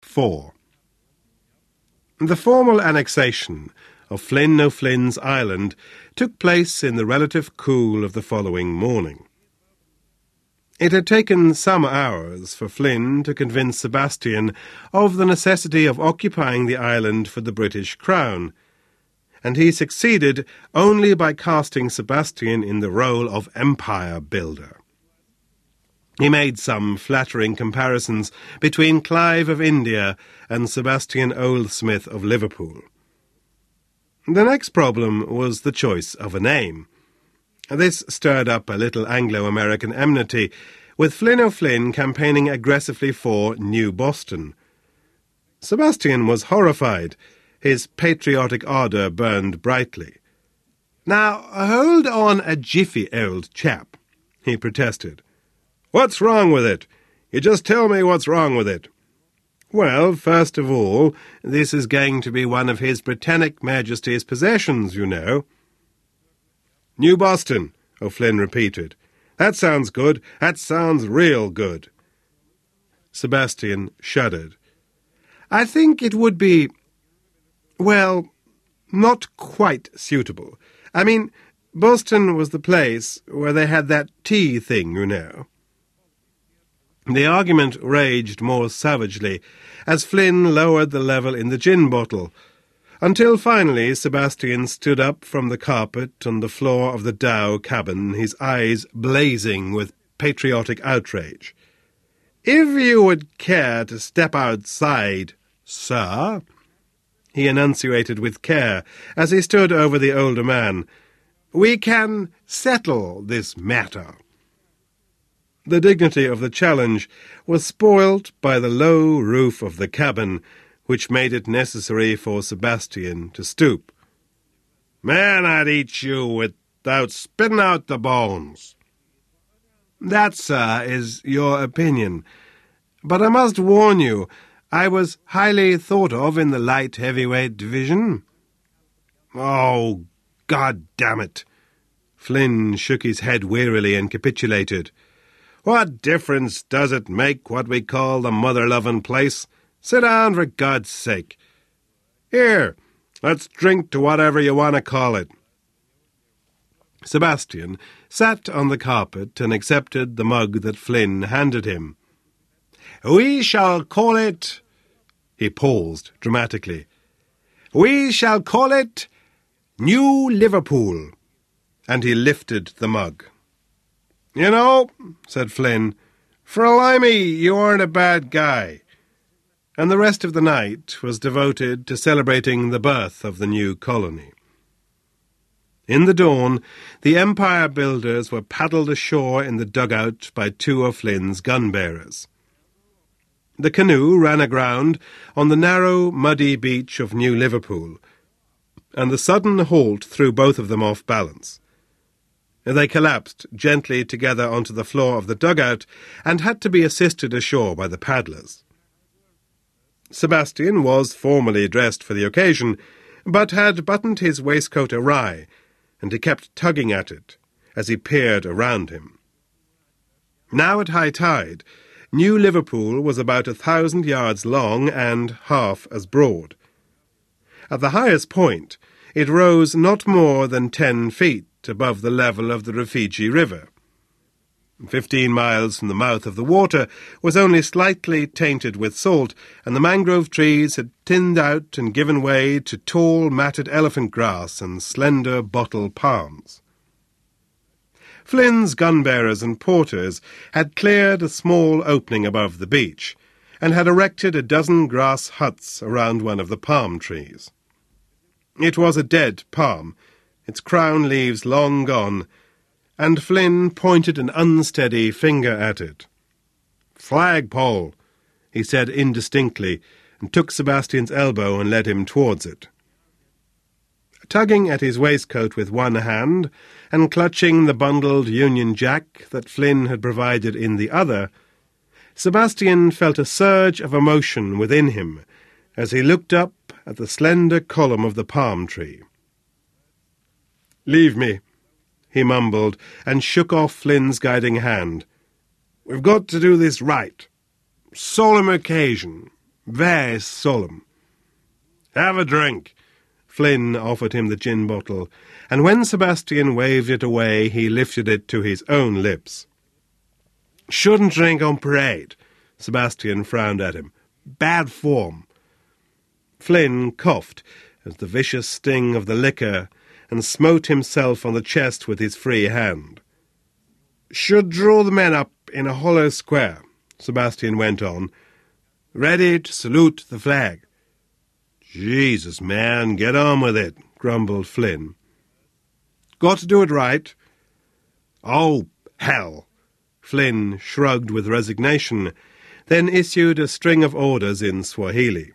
4. The formal annexation of Flynn O'Flynn's island took place in the relative cool of the following morning. It had taken some hours for Flynn to convince Sebastian of the necessity of occupying the island for the British Crown, and he succeeded only by casting Sebastian in the role of empire builder. He made some flattering comparisons between Clive of India and Sebastian Oldsmith of Liverpool. The next problem was the choice of a name. This stirred up a little Anglo-American enmity, with Flynn O'Flynn campaigning aggressively for New Boston. Sebastian was horrified. His patriotic ardour burned brightly. "Now, hold on a jiffy, old chap," he protested. "What's wrong with it? You just tell me what's wrong with it." "Well, first of all, this is going to be one of His Britannic Majesty's possessions, you know." "New Boston," O'Flynn repeated. "That sounds good. That sounds real good." Sebastian shuddered. "I think it would be, well, not quite suitable. I mean, Boston was the place where they had that tea thing, you know." The argument raged more savagely as Flynn lowered the level in the gin bottle, until finally Sebastian stood up from the carpet on the floor of the Dow cabin, his eyes blazing with patriotic outrage. "If you would care to step outside, sir," he enunciated with care as he stood over the older man, "we can settle this matter." The dignity of the challenge was spoilt by the low roof of the cabin, which made it necessary for Sebastian to stoop. "Man, I'd eat you without spitting out the bones." "That, sir, is your opinion. But I must warn you, I was highly thought of in the light heavyweight division." "Oh, God damn it!" Flynn shook his head wearily and capitulated. "What difference does it make what we call the mother-loving place? Sit down, for God's sake. Here, let's drink to whatever you want to call it." Sebastian sat on the carpet and accepted the mug that Flynn handed him. "We shall call it—" He paused dramatically. "We shall call it New Liverpool." And he lifted the mug. "You know," said Flynn, "for a limey, you aren't a bad guy." And the rest of the night was devoted to celebrating the birth of the new colony. In the dawn, the empire builders were paddled ashore in the dugout by 2 of Flynn's gun-bearers. The canoe ran aground on the narrow, muddy beach of New Liverpool, and the sudden halt threw both of them off balance. They collapsed gently together onto the floor of the dugout and had to be assisted ashore by the paddlers. Sebastian was formally dressed for the occasion, but had buttoned his waistcoat awry, and he kept tugging at it as he peered around him. Now at high tide, New Liverpool was about 1,000 yards long and half as broad. At the highest point, it rose not more than 10 feet above the level of the Rufiji River. 15 miles from the mouth of the water was only slightly tainted with salt, and the mangrove trees had thinned out and given way to tall, matted elephant grass and slender bottle palms. Flynn's gun-bearers and porters had cleared a small opening above the beach, and had erected a dozen grass huts around one of the palm trees. It was a dead palm, its crown leaves long gone, and Flynn pointed an unsteady finger at it. "Flagpole," he said indistinctly, and took Sebastian's elbow and led him towards it. Tugging at his waistcoat with one hand, and clutching the bundled Union Jack that Flynn had provided in the other, Sebastian felt a surge of emotion within him as he looked up at the slender column of the palm tree. "Leave me," he mumbled, and shook off Flynn's guiding hand. "We've got to do this right. Solemn occasion. Very solemn. Have a drink. Flynn offered him the gin bottle, and when Sebastian waved it away, he lifted it to his own lips. Shouldn't drink on parade. Sebastian frowned at him. Bad form. Flynn coughed as the vicious sting of the liquor and smote himself on the chest with his free hand. Should draw the men up in a hollow square, Sebastian went on, ready to salute the flag. Jesus, man, get on with it, grumbled Flynn. Got to do it right. Oh, hell. Flynn shrugged with resignation, then issued a string of orders in Swahili.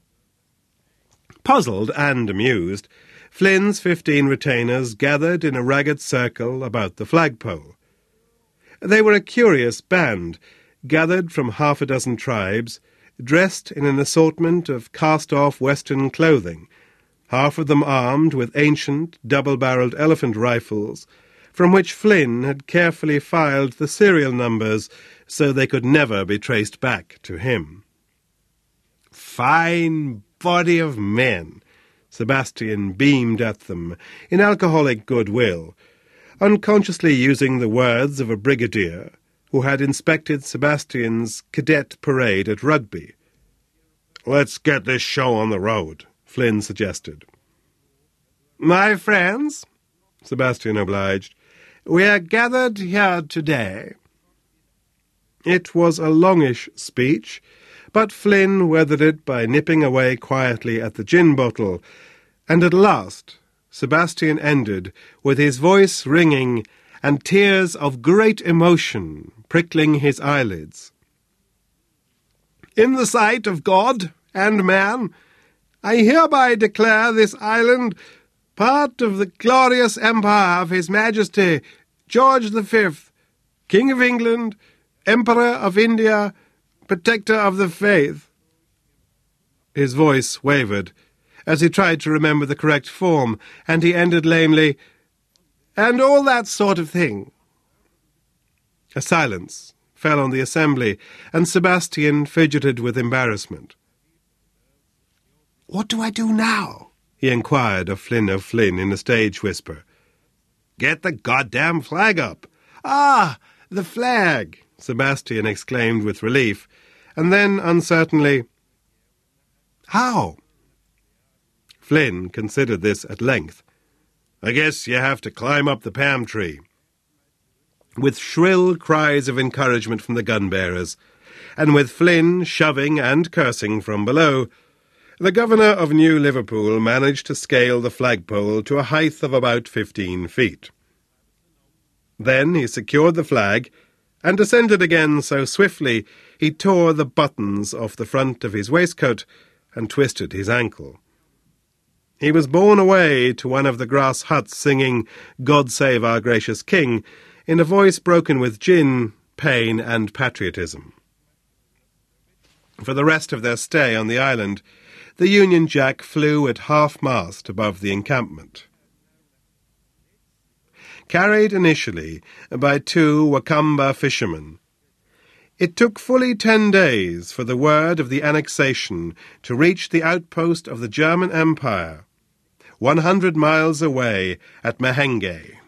Puzzled and amused, Flynn's 15 retainers gathered in a ragged circle about the flagpole. They were a curious band, gathered from 6 tribes, dressed in an assortment of cast-off Western clothing, half of them armed with ancient, double-barreled elephant rifles, from which Flynn had carefully filed the serial numbers so they could never be traced back to him. Fine body of men, Sebastian beamed at them in alcoholic goodwill, unconsciously using the words of a brigadier who had inspected Sebastian's cadet parade at Rugby. Let's get this show on the road, Flynn suggested. My friends, Sebastian obliged, we are gathered here today. It was a longish speech, but Flynn weathered it by nipping away quietly at the gin bottle, and at last Sebastian ended with his voice ringing and tears of great emotion prickling his eyelids. In the sight of God and man, I hereby declare this island part of the glorious empire of His Majesty George V, King of England, Emperor of India, Protector of the Faith. His voice wavered as he tried to remember the correct form, and he ended lamely, and all that sort of thing. A silence fell on the assembly, and Sebastian fidgeted with embarrassment. What do I do now? He inquired of Flynn in a stage whisper. Get the goddamn flag up. Ah, the flag, Sebastian exclaimed with relief, and then uncertainly, How? Flynn considered this at length. I guess you have to climb up the palm tree. With shrill cries of encouragement from the gun-bearers, and with Flynn shoving and cursing from below, the governor of New Liverpool managed to scale the flagpole to a height of about 15 feet. Then he secured the flag, and descended again so swiftly he tore the buttons off the front of his waistcoat and twisted his ankle. He was borne away to one of the grass huts singing God Save Our Gracious King in a voice broken with gin, pain, and patriotism. For the rest of their stay on the island, the Union Jack flew at half-mast above the encampment. Carried initially by 2 Wakamba fishermen, it took fully 10 days for the word of the annexation to reach the outpost of the German Empire, 100 miles away at Mahenge.